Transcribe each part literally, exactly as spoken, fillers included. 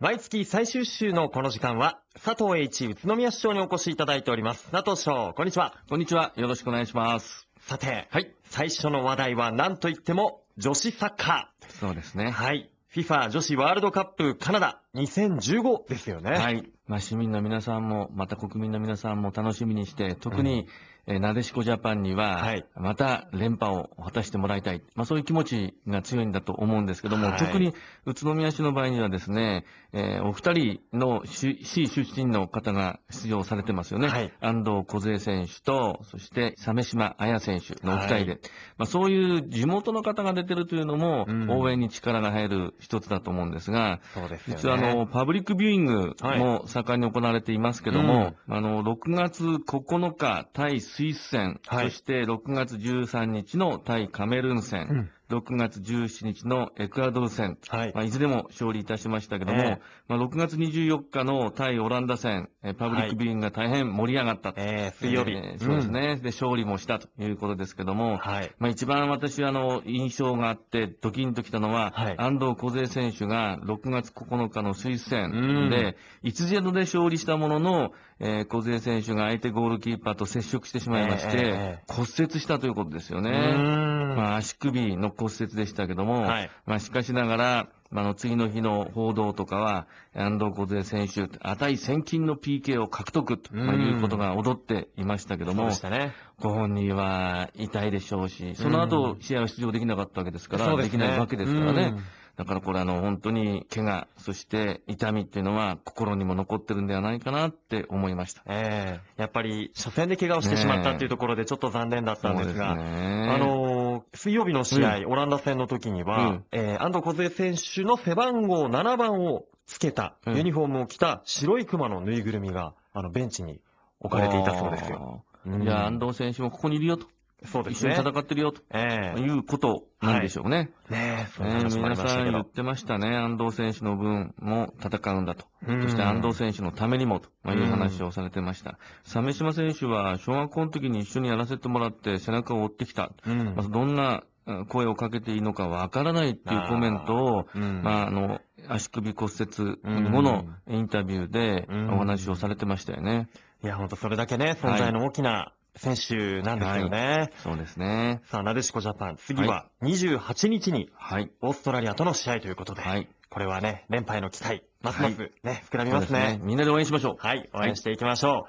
毎月最終週のこの時間は、佐藤栄一宇都宮市長にお越しいただいております。佐藤市長、こんにちは。 こんにちは。よろしくお願いします。 さて、 はい。 最初の話題は何といっても女子サッカー。 そうですね。 はい。FIFA 女子ワールドカップカナダにせんじゅうごですよね。 はい。まあ、市民の皆さんも、また国民の皆さんも楽しみにして、特に、うんえー、なでしこジャパンには、はい、また連覇を果たしてもらいたい。まあ、そういう気持ちが強いんだと思うんですけども、はい、特に宇都宮市の場合にはですね、えー、お二人の市出身の方が出場されてますよね。はい、安藤梢選手と、そして鮫島彩選手のお二人で、はいまあ、そういう地元の方が出てるというのも、うん、応援に力が入る一つだと思うんですが、そうですよね、実はあの、パブリックビューイングも盛んに行われていますけども、うん、あの、ろくがつここのか対スイス戦、はい、そしてろくがつじゅうさんにちの対カメルーン戦、うんろくがつじゅうしちにちのエクアドル戦、はいまあ、いずれも勝利いたしましたけども、えーまあ、ろくがつにじゅうよっかの対オランダ戦、パブリックビューイングが大変盛り上がったと、はいえー、水曜日、えー、そうですね、うん、で勝利もしたということですけども、はいまあ、一番私あの印象があってドキンときたのは、はい、安藤梢選手がろくがつここのかのスイス戦で、うん、いちたいゼロで勝利したものの、えー、梢選手が相手ゴールキーパーと接触してしまいまして、えー、骨折したということですよね。まあ、足首の骨折でしたけども、はいまあ、しかしながら、あの次の日の報道とかは、安藤梢選手、値千金の ピーケー を獲得と、まあ、いうことが踊っていましたけども、ね、ご本人は痛いでしょうし、その後試合は出場できなかったわけですから、で, ね、できないわけですからね。だからこれあの本当に怪我、そして痛みっていうのは心にも残ってるんではないかなって思いました。 ええー、やっぱり初戦で怪我をしてしまったっていうところでちょっと残念だったんですが、ねあのー、水曜日の試合、うん、オランダ戦の時には、うんえー、安藤梢選手の背番号ななばんをつけた、ユニフォームを着た白いクマのぬいぐるみが、あのベンチに置かれていたそうですよ。 じゃあ安藤選手もここにいるよと。そうですね。一緒に戦ってるよと、えー、いうことなんでしょうね。はい、ねえ、そういう話もありましたけど、えー、皆さん言ってましたね。安藤選手の分も戦うんだと。そして安藤選手のためにもという話をされてました。鮫島選手は小学校の時に一緒にやらせてもらって背中を追ってきた。うんまあ、どんな声をかけていいのかわからないっていうコメントを、あまあ、あの、足首骨折後のインタビューでお話をされてましたよね。 いや、本当それだけね、存在の大きな、はい選手なんですよね、はい。 そうですね。 さあ、なでしこジャパン、次はにじゅうはちにちに、オーストラリアとの試合ということで、はい、これはね、連覇への期待、ますますね、はい、膨らみますね。そうですね。 みんなで応援しましょう。 はい、応援していきましょう。はい、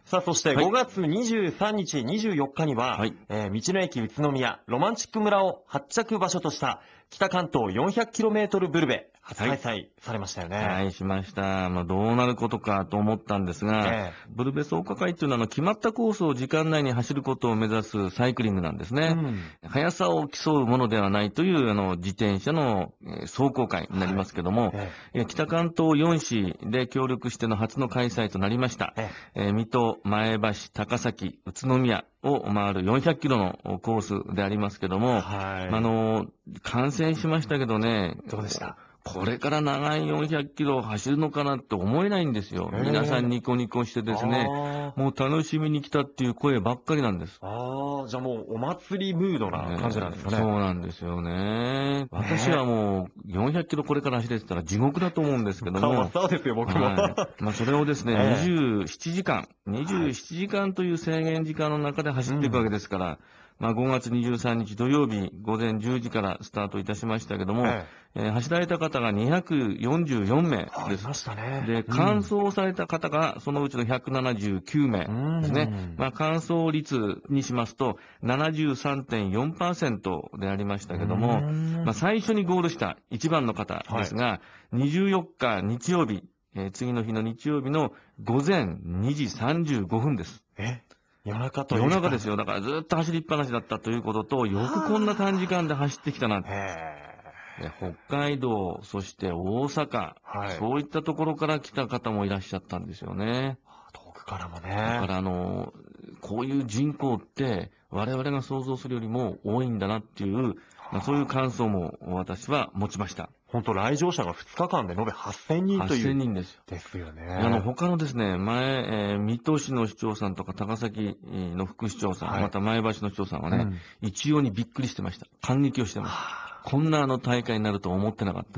さあ、そしてごがつにじゅうさんにち、にじゅうよっかには、はいえー、道の駅宇都宮ロマンチック村を発着場所とした北関東 よんひゃくキロメートル ブルベ、初開催されましたよね。 はい、はい、しました。まあ、どうなることかと思ったんですが、ええ、ブルベ創価会っていうのは、決まったコースを時間内に走ることを目指すサイクリングなんですね。うん、速さを競うものではないという、あの、自転車の、えー、走行会になりますけども、はいええ、北関東よん市で協力しての初の開催となりました。えええー、水戸、前橋、高崎、宇都宮を回るよんひゃくキロのコースでありますけども、はい、あの、観戦しましたけどね、 どうでした？ これから長いよんひゃくキロ走るのかなって思えないんですよ。皆さんニコニコしてですね、もう楽しみに来たっていう声ばっかりなんです。 ああ、じゃあもうお祭りムードな感じなんですかね。 そうなんですよね。私はもうよんひゃくキロこれから走れてたら地獄だと思うんですけども。 そうですよ、僕も。はい、 まあそれをですね、にじゅうななじかん、にじゅうななじかんという制限時間の中で走っていくわけですから、うんまあ、ごがつにじゅうさんにち土曜日午前じゅうじからスタートいたしましたけども、えええー、走られた方がにひゃくよんじゅうよんめいです。 いましたね。 で、完走された方がそのうちのひゃくななじゅうきゅうめいですね。まあ、完走率にしますと ななじゅうさんてんよんパーセント でありましたけども、まあ、最初にゴールしたいちばんの方ですが、はい、にじゅうよっか日曜日、えー、次の日の日曜日の午前にじさんじゅうごふんです。 え夜中という夜中ですよ。だからずっと走りっぱなしだったということと、よくこんな短時間で走ってきたな。で北海道、そして大阪、はい、そういったところから来た方もいらっしゃったんですよね。 遠くからもね。 だからあの、こういう人口って我々が想像するよりも多いんだなっていう、まあ、そういう感想も私は持ちました。 本当来場者がふつかかんで延べはっせんにんという。 はっせんにんですよ。 ですよね。 あの、他のですね、前、えー、水戸市の市長さんとか高崎の副市長さん、はい、また前橋の市長さんはね、うん、一様にびっくりしてました。感激をしてました。 こんなあの大会になると思ってなかった。 うん。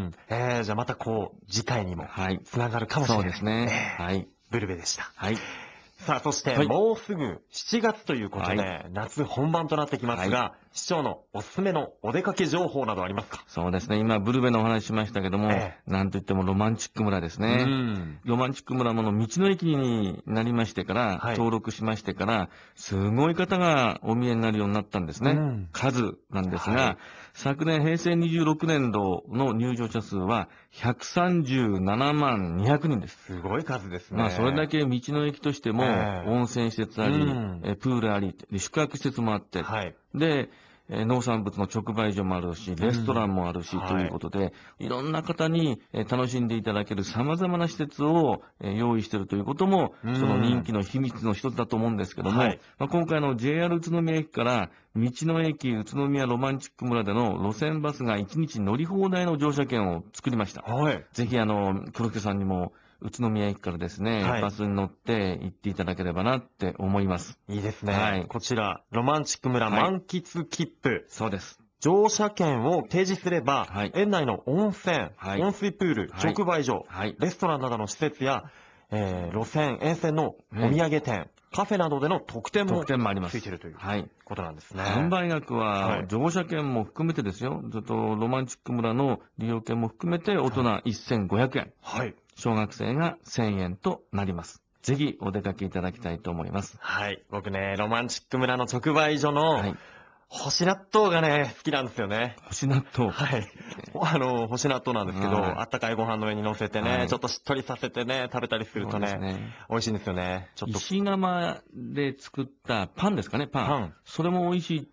えー、じゃあまたこう、次回にも、はい。つながるかもしれない。 そうですね。 えー、はい。ブルベでした。 はい。 さあ、そして、もうすぐしちがつということで、はい、夏本番となってきますが、はい、市長のおすすめのお出かけ情報などありますか？ そうですね。今、ブルベのお話しましたけども、ええ、なんといってもロマンチック村ですね。ロマンチック村もの道の駅になりましてから、はい、登録しましてから、すごい方がお見えになるようになったんですね。うん、数なんですが、はい、昨年、平成にじゅうろくねんどの入場者数はひゃくさんじゅうななまんにひゃくにんです。 すごい数ですね。 まあ、それだけ道の駅としても、温泉施設あり、えプールあり、宿泊施設もあって、はい、で、農産物の直売所もあるし、レストランもあるし、ということで、いろんな方に楽しんでいただける様々な施設を用意しているということも、その人気の秘密の一つだと思うんですけども、はい、まあ、今回の ジェイアール 宇都宮駅から道の駅宇都宮ロマンチック村での路線バスがいちにち乗り放題の乗車券を作りました。はい、ぜひ、あの、黒助さんにも、宇都宮駅からですね、はい、バスに乗って行っていただければなって思います。 いいですね。はい、こちら、ロマンチック村満喫切符。はい、 そうです。 乗車券を提示すれば、はい、園内の温泉、はい、温水プール、はい、直売所、はい、レストランなどの施設や、えー、路線、沿線のお土産店、カフェなどでの特典もついているということなんですね。 販売額は乗車券も含めてですよ、ずっとロマンチック村の利用券も含めて大人せんごひゃくえん。はい。小学生がせんえんとなります。ぜひお出かけいただきたいと思います。 はい。僕ね、ロマンチック村の直売所の、はい、干し納豆がね、好きなんですよね。 干し納豆はい。あの、干し納豆なんですけど、はい、あったかいご飯の上に乗せてね、はい、ちょっとしっとりさせてね、食べたりするとね、ね美味しいんですよね。 ちょっと。石窯で作ったパンですかね、パン。パン。それも美味しいって、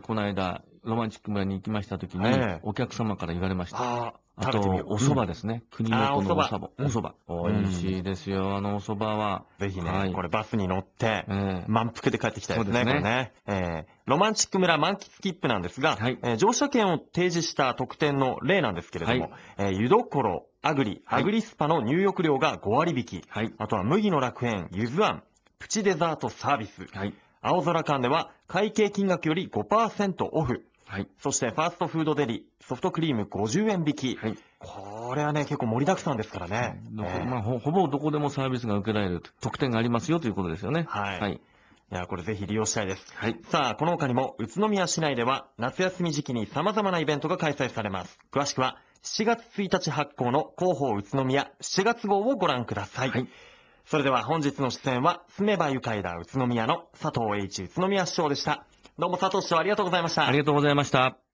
この間、ロマンチック村に行きましたときに、お客様から言われました。ああと、お蕎麦ですね。国本のお蕎麦。お蕎麦。美味しいですよ、あのお蕎麦は。 ぜひね、これバスに乗って、満腹で帰ってきたいですね、これね。えー、ロマンチック村満喫切符なんですが、はい、えー、乗車券を提示した特典の例なんですけれども、はい、えー、湯どころ、アグリ、アグリスパの入浴料がごわり引き、はい、あとは麦の楽園、ゆずあん、プチデザートサービス、はい、青空館では会計金額より ごパーセント オフ、はい、そしてファーストフードデリ、ソフトクリームごじゅうえん引き、はい、これはね、結構盛りだくさんですからね。 えーまあ、ほ, ほぼどこでもサービスが受けられる特典がありますよということですよね。 はい。はい、いや、これぜひ利用したいです。はい。さあ、この他にも、宇都宮市内では、夏休み時期に様々なイベントが開催されます。詳しくは、しちがつついたち発行の広報宇都宮しちがつ号をご覧ください。はい。それでは本日の出演は、住めば愉快だ宇都宮の佐藤栄一宇都宮市長でした。どうも佐藤市長ありがとうございました。 ありがとうございました。